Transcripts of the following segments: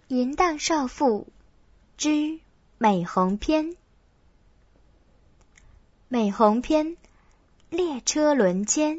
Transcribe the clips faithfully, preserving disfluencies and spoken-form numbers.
淫荡少妇之美红篇。美红篇，列车轮间。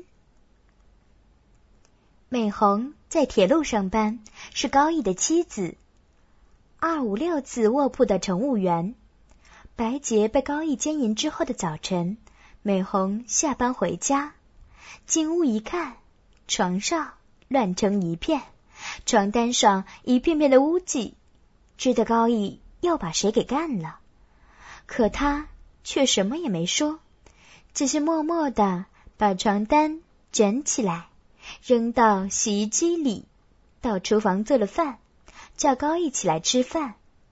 美红在铁路上班，是高义的妻子，二五六次卧铺的乘务员。白洁被高义奸淫之后的早晨，美红下班回家，进屋一看，床上乱成一片，床单上一片片的污迹，知道高义又把谁给干了。可他却什么也没说，只是默默地把床单卷起来，扔到洗衣机里，到厨房做了饭，叫高义起来吃饭。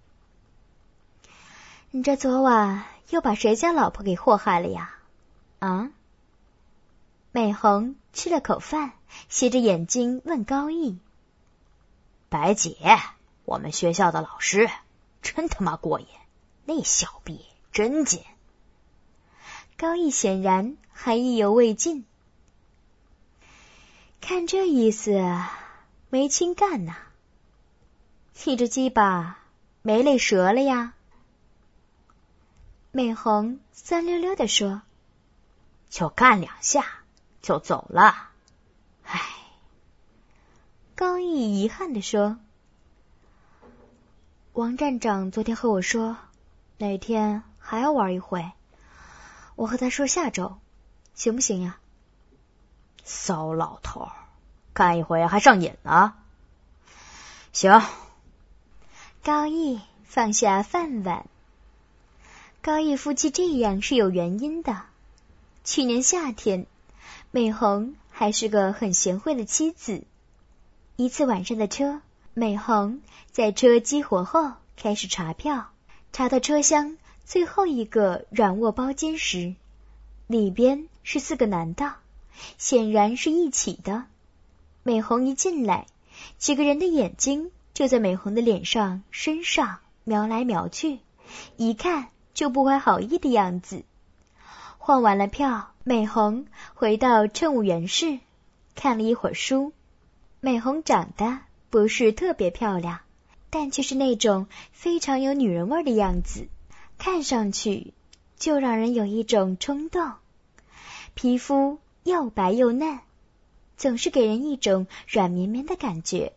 你这昨晚又把谁家老婆给祸害了呀？啊？美红吃了口饭，斜着眼睛问高义。 白姐，我们学校的老师真他妈过瘾，那小逼真紧。 高义显然还意犹未尽。看这意思，没轻干呐。你这鸡巴没累折了呀？美红酸溜溜地说， 就干两下就走了。唉。 高义遗憾地说，王站长昨天和我说，哪天还要玩一回，我和他说下周，行不行呀？ 骚老头，干一回还上瘾呢。行。 高义放下饭碗。高义夫妻这样是有原因的。去年夏天，美红还是个很贤惠的妻子。一次晚上的车，美红在车激活后开始查票，查到车厢最后一个软卧包间时，里边是四个男的，显然是一起的。美红一进来，几个人的眼睛就在美红的脸上身上瞄来瞄去，一看就不怀好意的样子。换完了票，美红回到乘务员室，看了一会儿书。美红长得不是特别漂亮，但却是那种非常有女人味的样子，看上去就让人有一种冲动。皮肤又白又嫩，总是给人一种软绵绵的感觉。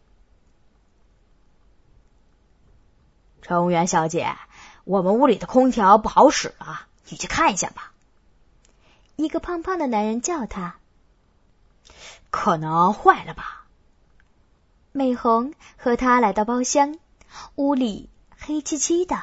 乘务员小姐，我们屋里的空调不好使了，你去看一下吧。 一个胖胖的男人叫他。 可能坏了吧。 美红和他来到包厢，屋里黑漆漆的。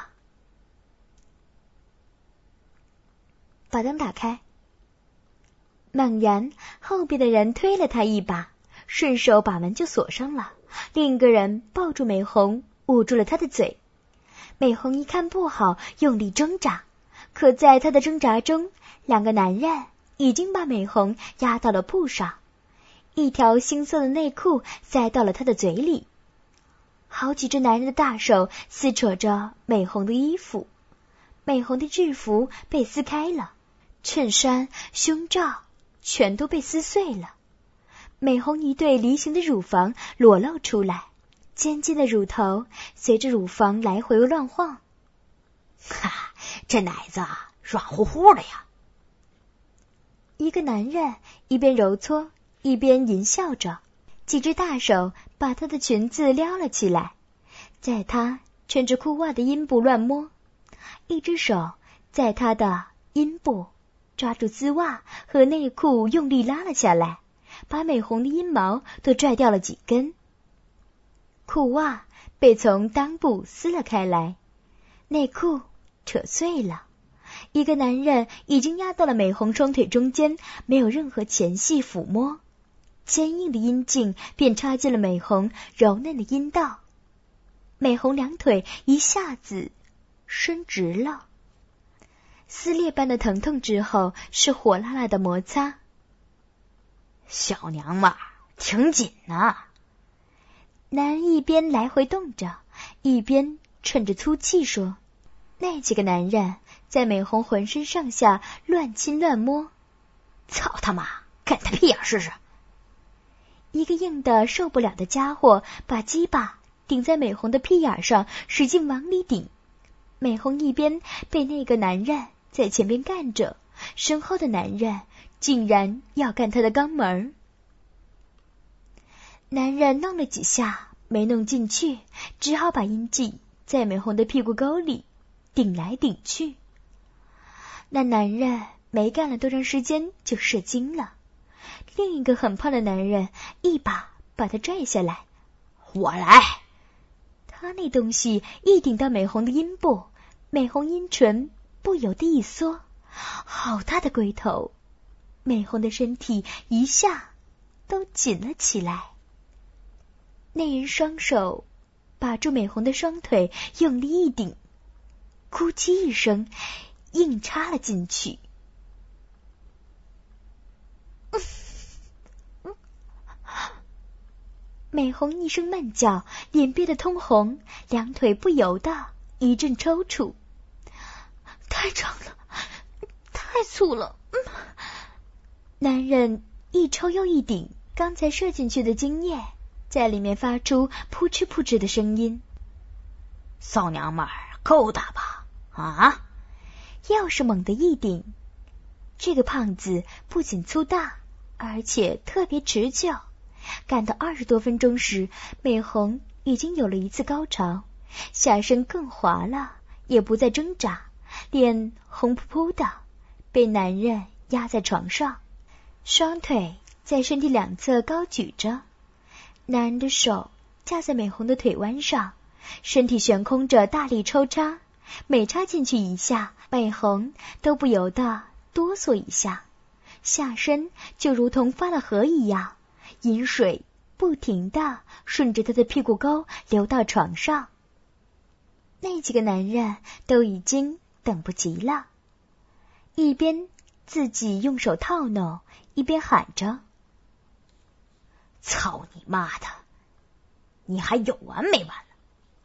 把灯打开。猛然，后边的人推了他一把，顺手把门就锁上了。另一个人抱住美红，捂住了他的嘴。美红一看不好，用力挣扎，可在他的挣扎中，两个男人已经把美红压到了铺上，一条猩色的内裤塞到了他的嘴里。好几只男人的大手撕扯着美红的衣服，美红的制服被撕开了，衬衫、胸罩全都被撕碎了。美红一对梨形的乳房裸露出来，尖尖的乳头随着乳房来回乱晃。 哈，这奶子软乎乎的呀。 一个男人一边揉搓一边淫笑着，几只大手把她的裙子撩了起来，在她穿着裤袜的阴部乱摸，一只手在她的阴部抓住丝袜和内裤用力拉了下来，把美红的阴毛都拽掉了几根。裤袜被从裆部撕了开来，内裤扯碎了。一个男人已经压到了美红双腿中间，没有任何前戏抚摸，坚硬的阴茎便插进了美红柔嫩的阴道。美红两腿一下子伸直了，撕裂般的疼痛之后是火辣辣的摩擦。 小娘们挺紧啊。 男人一边来回动着，一边喘着粗气说。那几个男人在美红浑身上下乱亲乱摸。 操他妈，干他屁眼试试。 一个硬的受不了的家伙把鸡巴顶在美红的屁眼上，使劲往里顶。美红一边被那个男人在前边干着，身后的男人竟然要干他的肛门。男人弄了几下没弄进去，只好把阴茎在美红的屁股沟里顶来顶去。那男人没干了多长时间就射精了，另一个很胖的男人一把把他拽下来。 我来！ 他那东西一顶到美红的阴部，美红阴唇不由得一缩，好大的龟头，美红的身体一下都紧了起来。那人双手把住美红的双腿，用力一顶，咕叽一声，硬插了进去。美红一声闷叫，脸憋得通红，两腿不由得一阵抽搐。太长了，太粗了。嗯、男人一抽又一顶，刚才射进去的精液在里面发出扑哧扑哧的声音。 骚娘们儿够大吧？啊！ 又是猛地一顶。这个胖子不仅粗大，而且特别持久。干到二十多分钟时，美红已经有了一次高潮，下身更滑了，也不再挣扎，脸红扑扑的，被男人压在床上，双腿在身体两侧高举着，男人的手架在美红的腿弯上，身体悬空着大力抽插，每插进去一下，美红都不由得哆嗦一下，下身就如同发了河一样，饮水不停地顺着他的屁股沟流到床上。那几个男人都已经等不及了，一边自己用手套弄，一边喊着： 操你妈的，你还有完没完了？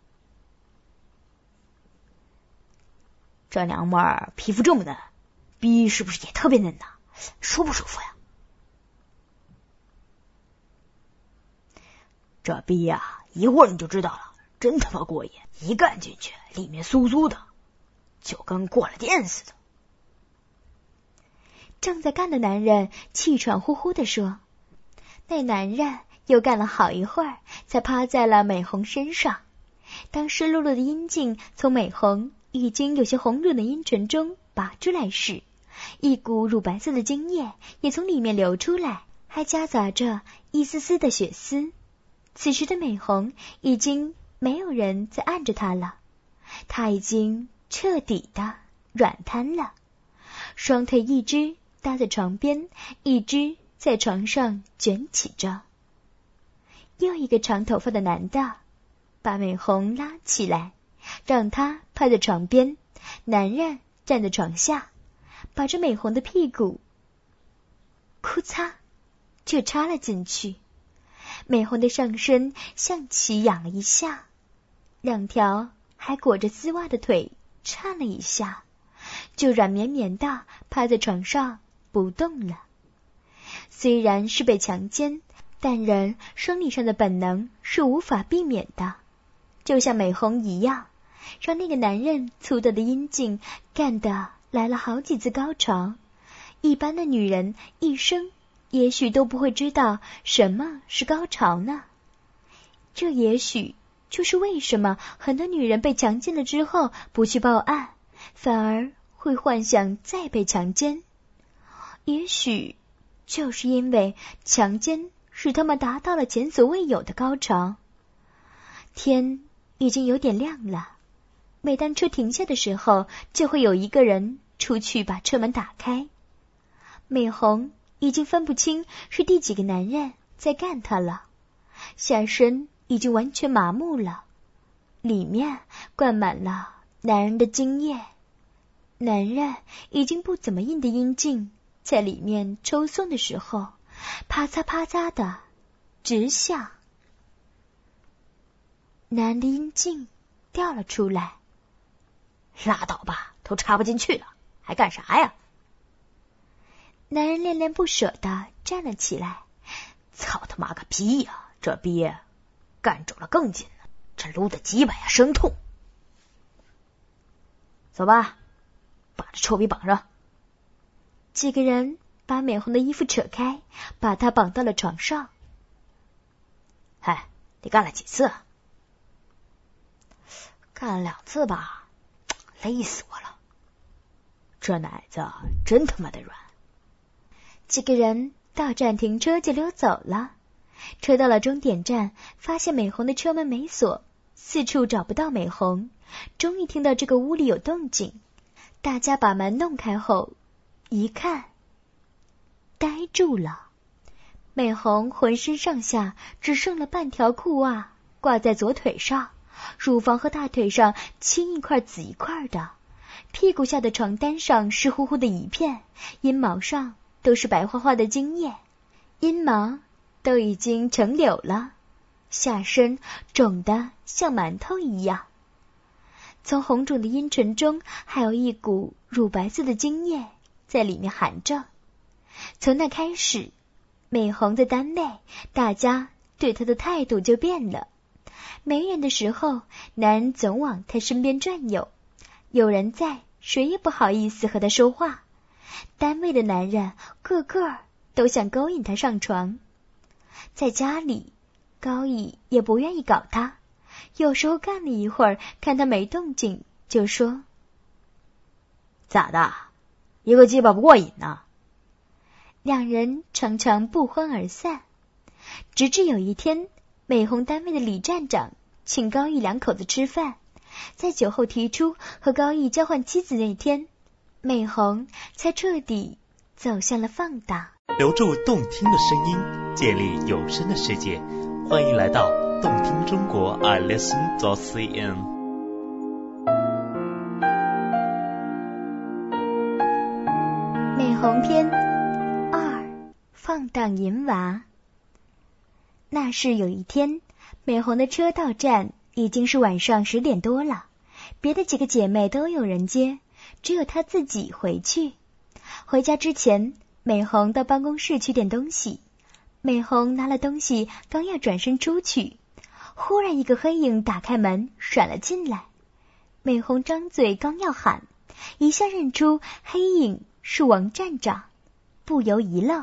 这娘们儿皮肤这么嫩，逼是不是也特别嫩呢？舒不舒服呀？这逼呀、啊，一会儿你就知道了，真他妈过瘾！一干进去，里面酥酥的，就跟过了电似的。 正在干的男人气喘呼呼地说。那男人又干了好一会儿，才趴在了美红身上。当湿漉漉的阴茎从美红已经有些红润的阴唇中拔出来时，一股乳白色的精液也从里面流出来，还夹杂着一丝丝的血丝。此时的美红已经没有人再按着她了，她已经彻底的软瘫了，双腿一只搭在床边，一只在床上卷起着。又一个长头发的男的把美红拉起来，让她趴在床边，男人站在床下，把这美红的屁股哭嚓就插了进去。美红的上身向起仰了一下，两条还裹着丝袜的腿颤了一下，就软绵绵地趴在床上不动了。虽然是被强奸，但人生理上的本能是无法避免的，就像美红一样，让那个男人粗大的阴茎干得来了好几次高潮。一般的女人一生也许都不会知道什么是高潮呢。这也许就是为什么很多女人被强奸了之后不去报案，反而会幻想再被强奸。也许就是因为强奸使他们达到了前所未有的高潮。天已经有点亮了，每当车停下的时候，就会有一个人出去把车门打开。美红已经分不清是第几个男人在干她了，下身已经完全麻木了，里面灌满了男人的精液，男人已经不怎么硬的阴茎在里面抽送的时候，啪嚓啪嚓的直响，男人的阴茎掉了出来。 拉倒吧，都插不进去了，还干啥呀？ 男人恋恋不舍地站了起来。 操他妈个逼呀、啊！这逼干肿了更紧了， 这撸的鸡巴呀生痛。走吧，把这臭逼绑上。 几个人把美红的衣服扯开，把她绑到了床上。 嗨，你干了几次啊？干了两次吧，累死我了。这奶子真他妈的软。 几个人到站停车就溜走了。车到了终点站，发现美红的车门没锁，四处找不到美红。终于听到这个屋里有动静，大家把门弄开后，一看，呆住了。美红浑身上下只剩了半条裤袜挂在左腿上，乳房和大腿上青一块紫一块的，屁股下的床单上湿乎乎的一片，阴毛上都是白花花的精液，阴毛都已经成瘤了，下身肿得像馒头一样。从红肿的阴唇中还有一股乳白色的精液在里面含着。从那开始，美红在单位，大家对她的态度就变了。没人的时候，男人总往她身边转悠，有人在，谁也不好意思和她说话。单位的男人个个都想勾引她上床。在家里，高毅也不愿意搞她，有时候干了一会儿，看她没动静，就说： 咋的，一个鸡巴不过瘾呢？ 两人常常不欢而散。直至有一天，美红单位的李站长请高毅两口子吃饭，在酒后提出和高毅交换妻子那天，美红才彻底走向了放荡。 留住动听的声音，建立有声的世界，欢迎来到动听中国 I listen dot c n。 美红篇二，放荡淫娃。那是有一天，美红的车到站已经是晚上十点多了，别的几个姐妹都有人接，只有她自己回去。回家之前，美红到办公室取点东西。美红拿了东西，刚要转身出去，忽然一个黑影打开门闪了进来。美红张嘴刚要喊，一下认出黑影是王站长，不由一愣。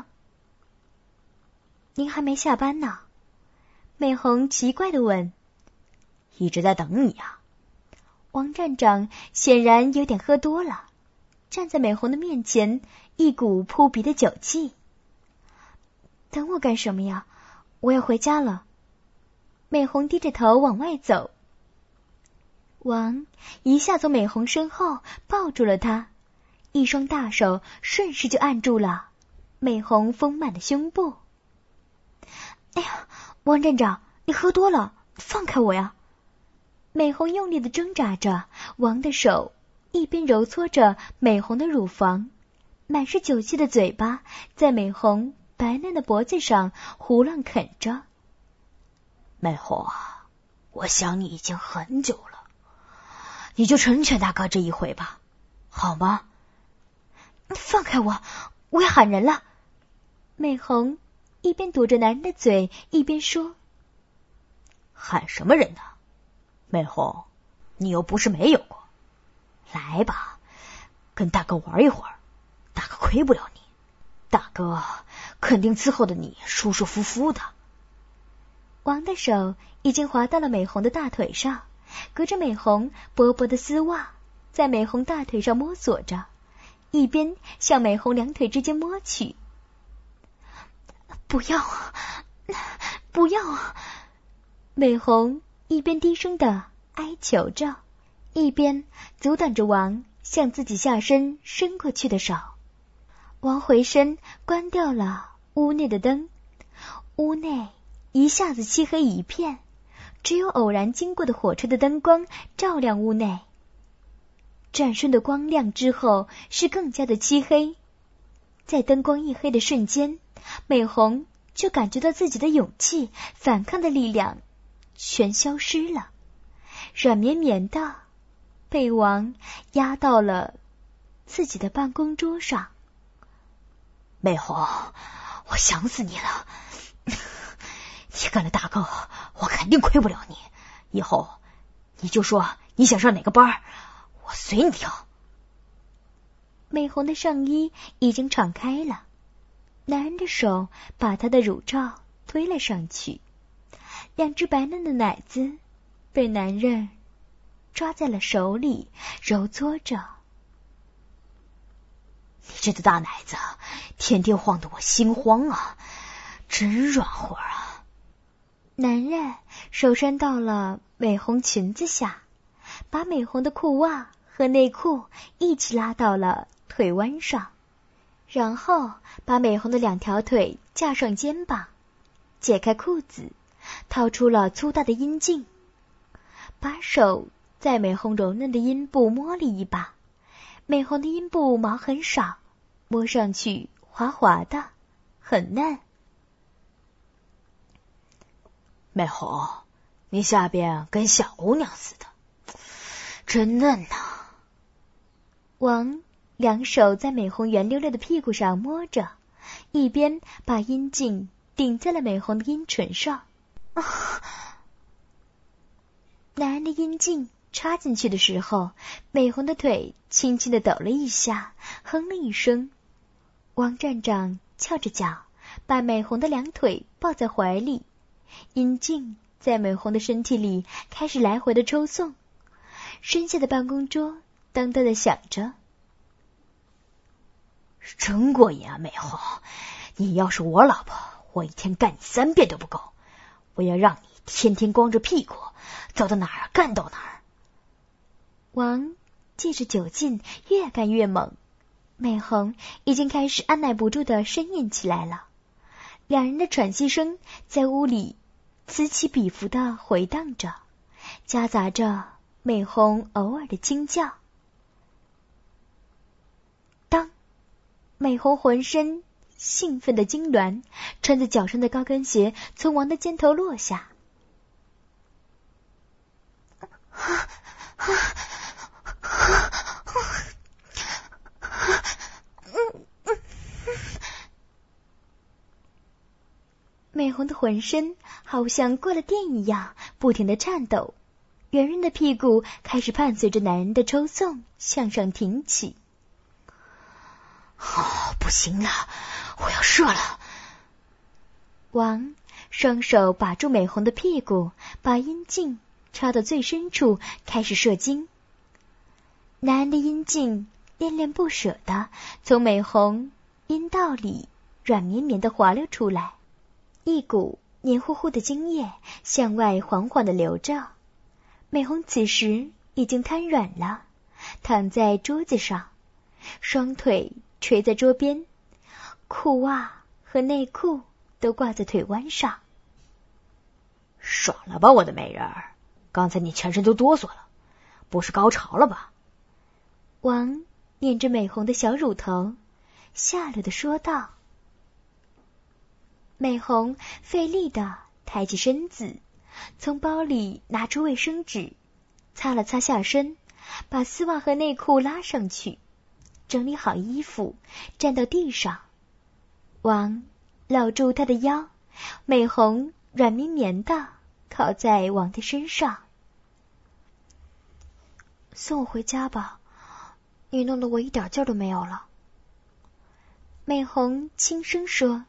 您还没下班呢？美红奇怪地问。 一直在等你啊。 王站长显然有点喝多了，站在美红的面前，一股扑鼻的酒气。等我干什么呀？我要回家了。美红低着头往外走。王一下从美红身后抱住了她，一双大手顺势就按住了美红丰满的胸部。哎呀，王站长，你喝多了，放开我呀！美红用力地挣扎着，王的手一边揉搓着美红的乳房，满是酒气的嘴巴在美红白嫩的脖子上胡乱啃着。 美红啊，我想你已经很久了，你就成全大哥这一回吧，好吗？ 放开我，我要喊人了！美红一边堵着男人的嘴，一边说。 喊什么人呢？美红，你又不是没有过，来吧，跟大哥玩一会儿，大哥亏不了你，大哥肯定伺候的你舒舒服服的。 王的手已经滑到了美红的大腿上，隔着美红薄薄的丝袜，在美红大腿上摸索着，一边向美红两腿之间摸去。不要啊，不要啊！美红一边低声的哀求着，一边阻挡着王向自己下身伸过去的手。王回身关掉了屋内的灯，屋内一下子漆黑一片，只有偶然经过的火车的灯光照亮屋内。转瞬的光亮之后是更加的漆黑，在灯光一黑的瞬间，美红就感觉到自己的勇气、反抗的力量全消失了，软绵绵的被王压到了自己的办公桌上。 美红，我想死你了！你干了大哥，我肯定亏不了你， 以后你就说你想上哪个班，我随你挑。 美红的上衣已经敞开了，男人的手把她的乳罩推了上去，两只白嫩的奶子被男人抓在了手里揉搓着。 你这个大奶子天天晃得我心慌啊，真软和啊。 男人手伸到了美红裙子下，把美红的裤袜和内裤一起拉到了腿弯上，然后把美红的两条腿架上肩膀，解开裤子，掏出了粗大的阴茎，把手在美红柔嫩的阴部摸了一把。美红的阴部毛很少，摸上去滑滑的，很嫩。 美红，你下边跟小姑娘似的，真嫩呐。 王两手在美红圆溜溜的屁股上摸着，一边把阴茎顶在了美红的阴唇上。啊！男人的阴茎插进去的时候，美红的腿轻轻地抖了一下，哼了一声。王站长翘着脚，把美红的两腿抱在怀里，阴茎在美红的身体里开始来回的抽送。身下的办公桌当当的响着。 真过瘾啊，美红！你要是我老婆，我一天干你三遍都不够。我要让你天天光着屁股，走到哪儿干到哪儿。 王借着酒劲越干越猛，美红已经开始按耐不住的呻吟起来了。两人的喘息声在屋里此起彼伏的回荡着，夹杂着美红偶尔的惊叫。当美红浑身兴奋的痉挛，穿在脚上的高跟鞋从王的肩头落下。美红的浑身好像过了电一样，不停地颤抖，圆润的屁股开始伴随着男人的抽送向上挺起。 哦，不行了，我要射了！ 王双手把住美红的屁股，把阴茎插到最深处，开始射精。男人的阴茎恋恋不舍地从美红阴道里软绵绵地滑流出来，一股黏糊糊的精液向外缓缓地流着。美红此时已经瘫软了，躺在桌子上，双腿垂在桌边，裤袜和内裤都挂在腿弯上。 爽了吧，我的美人儿！刚才你全身都哆嗦了，不是高潮了吧？ 王捻着美红的小乳头，下流地说道。美红费力地抬起身子，从包里拿出卫生纸，擦了擦下身，把丝袜和内裤拉上去，整理好衣服，站到地上。王搂住她的腰，美红软绵绵地靠在王的身上。送我回家吧，你弄得我一点劲儿都没有了。美红轻声说。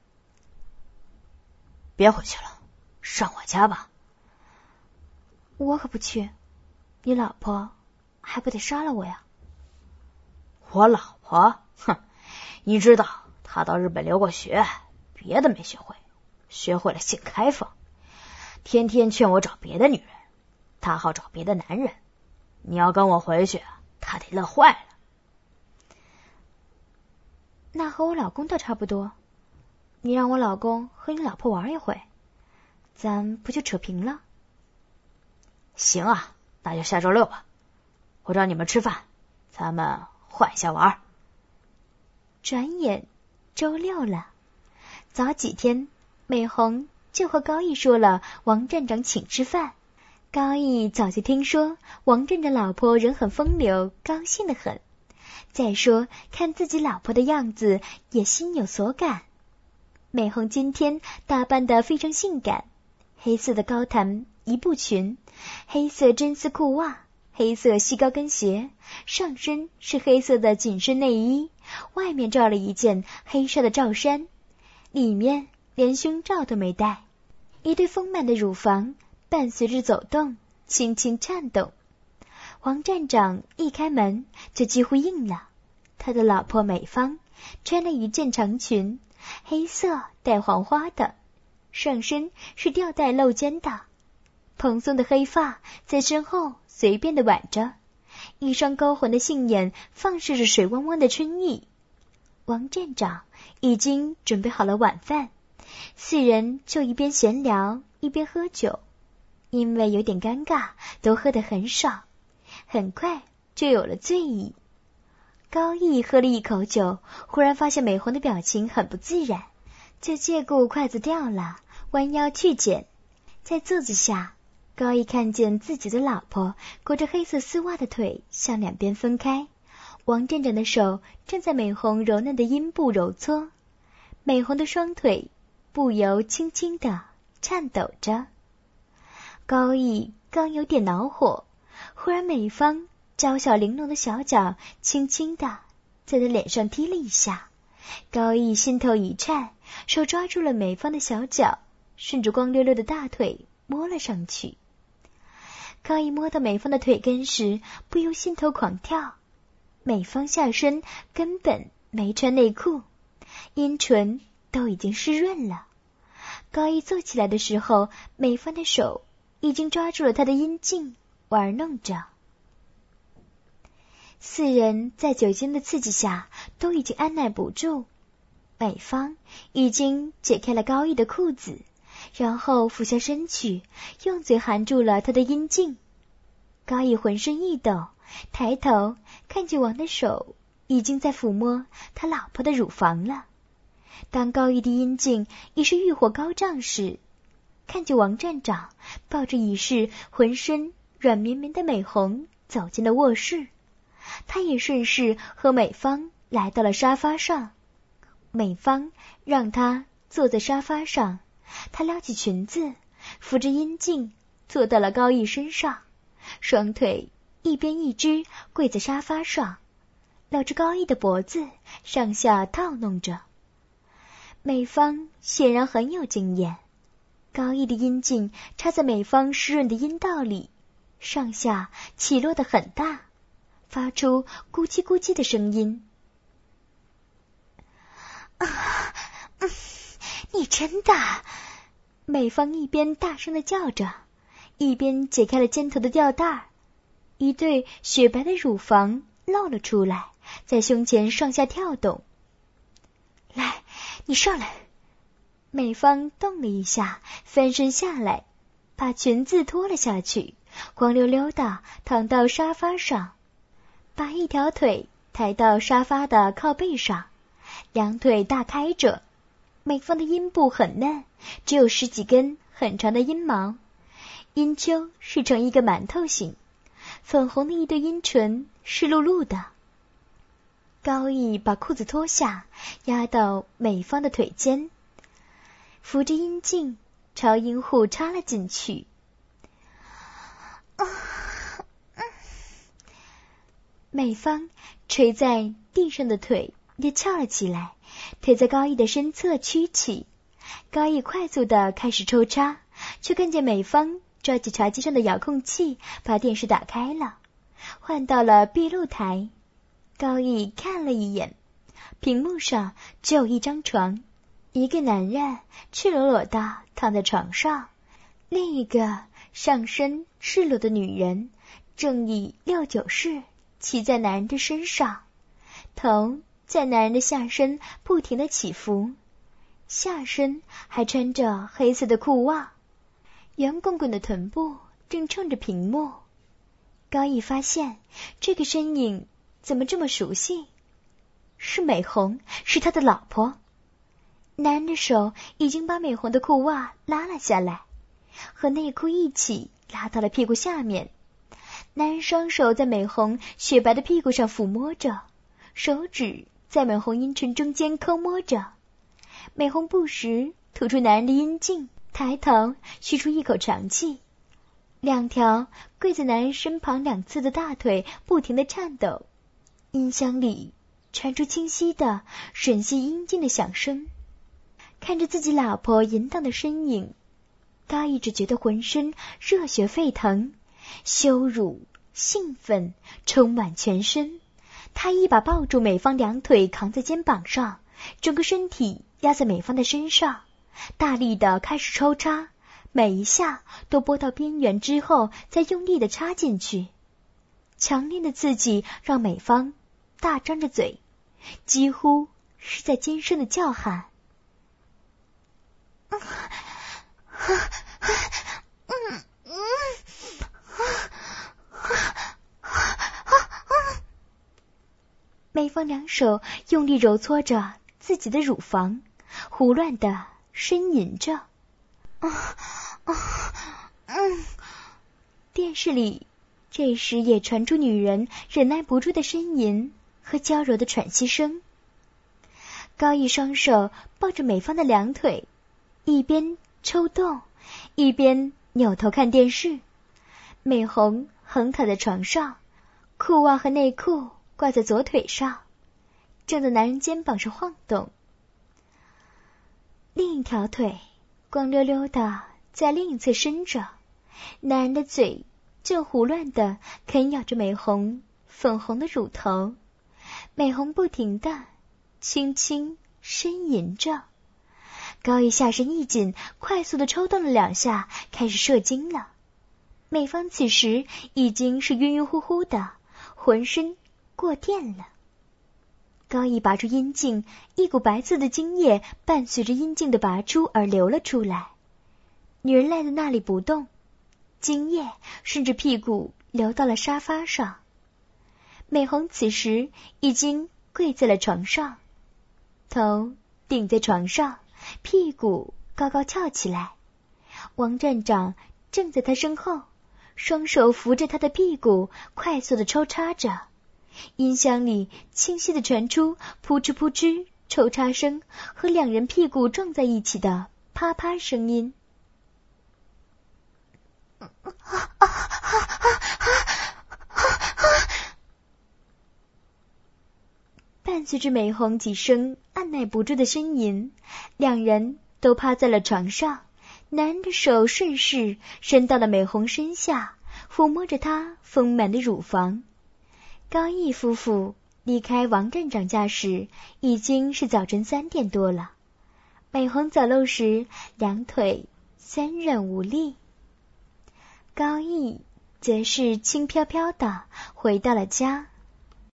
别回去了，上我家吧。 我可不去，你老婆还不得杀了我呀？ 我老婆？哼，你知道她到日本留过学，别的没学会，学会了性开放，天天劝我找别的女人，她好找别的男人。你要跟我回去，她得乐坏了。 那和我老公倒差不多，你让我老公和你老婆玩一回，咱不就扯平了？ 行啊，那就下周六吧，我找你们吃饭，咱们换一下玩。 转眼周六了，早几天美红就和高义说了王站长请吃饭。高义早就听说王站长老婆人很风流，高兴得很。再说看自己老婆的样子也心有所感。美红今天打扮得非常性感，黑色的高弹一步裙，黑色真丝裤袜，黑色细高跟鞋，上身是黑色的紧身内衣，外面罩了一件黑色的罩衫，里面连胸罩都没戴。一对丰满的乳房伴随着走动轻轻颤动。王站长一开门就几乎应了，他的老婆美芳穿了一件长裙，黑色带黄花的，上身是吊带露肩的，蓬松的黑发在身后随便地挽着，一双勾魂的杏眼放射着水汪汪的春意。王站长已经准备好了晚饭，四人就一边闲聊一边喝酒，因为有点尴尬，都喝得很少，很快就有了醉意。高毅喝了一口酒，忽然发现美红的表情很不自然，就借故筷子掉了，弯腰去捡。在座子下，高毅看见自己的老婆裹着黑色丝袜的腿向两边分开，王站长的手正在美红柔嫩的阴部揉搓，美红的双腿不由轻轻地颤抖着。高毅刚有点恼火，忽然美芳娇小玲珑的小脚轻轻地在他脸上踢了一下，高毅心头一颤，手抓住了美芳的小脚，顺着光溜溜的大腿摸了上去。高毅摸到美芳的腿根时，不由心头狂跳。美芳下身根本没穿内裤，阴唇都已经湿润了。高毅坐起来的时候，美芳的手已经抓住了他的阴茎玩弄着。四人在酒精的刺激下都已经按耐不住，美芳已经解开了高毅的裤子，然后俯下身去，用嘴含住了他的阴茎。高毅浑身一抖，抬头看见王的手已经在抚摸他老婆的乳房了。当高毅的阴茎已是欲火高涨时，看见王站长抱着已是浑身软绵绵的美红走进了卧室，他也顺势和美芳来到了沙发上。美芳让他坐在沙发上，他撩起裙子，扶着阴茎坐到了高毅身上，双腿一边一只跪在沙发上，搂着高毅的脖子上下套弄着。美芳显然很有经验，高毅的阴茎插在美芳湿润的阴道里，上下起落得很大，发出咕叽咕叽的声音。啊，嗯，你真大！美芳一边大声地叫着，一边解开了肩头的吊带，一对雪白的乳房露了出来，在胸前上下跳动。来，你上来！美芳动了一下，翻身下来，把裙子脱了下去，光溜溜的躺到沙发上，把一条腿抬到沙发的靠背上，两腿大开着。美芳的阴部很嫩，只有十几根很长的阴毛，阴丘是成一个馒头形，粉红的一对阴唇湿漉漉的。高毅把裤子脱下，压到美芳的腿间，扶着阴茎朝阴户插了进去。啊嗯、美芳垂在地上的腿也翘了起来，腿在高毅的身侧屈起。高毅快速地开始抽插，却看见美芳抓起茶几上的遥控器，把电视打开了，换到了闭路台。高毅看了一眼，屏幕上只有一张床，一个男人赤裸裸地躺在床上，另一个上身赤裸的女人正以六九式骑在男人的身上，头在男人的下身不停地起伏，下身还穿着黑色的裤袜，圆滚滚的臀部正冲着屏幕。高毅发现这个身影怎么这么熟悉？是美红，是他的老婆。男人的手已经把美红的裤袜拉了下来，和内裤一起拉到了屁股下面。男人双手在美红雪白的屁股上抚摸着，手指在美红阴唇中间抠摸着。美红不时吐出男人的阴茎，抬头吁出一口长气， 两条跪在男人身旁两侧的大腿不停地颤抖，音箱里传出清晰的吮吸阴茎的响声。看着自己老婆淫荡的身影，高一直觉得浑身热血沸腾，羞辱、兴奋充满全身。他一把抱住美芳两腿扛在肩膀上，整个身体压在美芳的身上，大力的开始抽插，每一下都拨到边缘之后再用力的插进去。强烈的刺激让美芳大张着嘴，几乎是在尖声的叫喊。美芳两手用力揉搓着自己的乳房，胡乱地呻吟着。电视里这时也传出女人忍耐不住的呻吟和娇柔的喘息声。高一双手抱着美芳的两腿，一边抽动，一边扭头看电视。美红横躺在床上，裤袜和内裤挂在左腿上，正在男人肩膀上晃动。另一条腿光溜溜的在另一侧伸着，男人的嘴正胡乱地啃咬着美红粉红的乳头。美红不停地轻轻呻吟着。高一下身一紧，快速地抽动了两下，开始射精了。美芳此时已经是晕晕乎乎的，浑身过电了。高一拔出阴茎，一股白色的精液伴随着阴茎的拔出而流了出来。女人赖在那里不动，精液顺着屁股流到了沙发上。美红此时已经跪在了床上，头顶在床上，屁股高高翘起来。王站长正在他身后，双手扶着他的屁股，快速地抽插着。音箱里清晰地传出扑哧扑哧抽插声和两人屁股撞在一起的啪啪声音。伴随着美红几声按耐不住的呻吟，两人都趴在了床上，男人的手顺势伸到了美红身下，抚摸着她丰满的乳房。高义夫妇离开王站长家时已经是早晨三点多了。美红走路时两腿酸软无力，高义则是轻飘飘地回到了家。